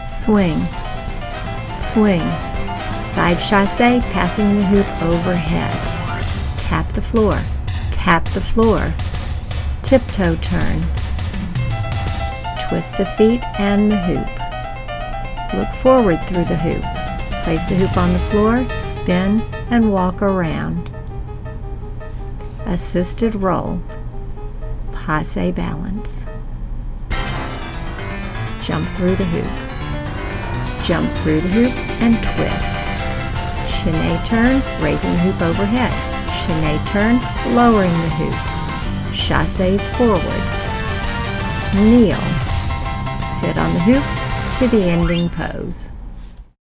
swing, swing, side chassé, passing the hoop overhead, tap the floor, tiptoe turn, twist the feet and the hoop, look forward through the hoop, place the hoop on the floor, spin and walk around, assisted roll, passe balance, jump through the hoop, jump through the hoop and twist, chaîné turn, raising the hoop overhead, chaîné turn, lowering the hoop, chassés forward, kneel, sit on the hoop to the ending pose.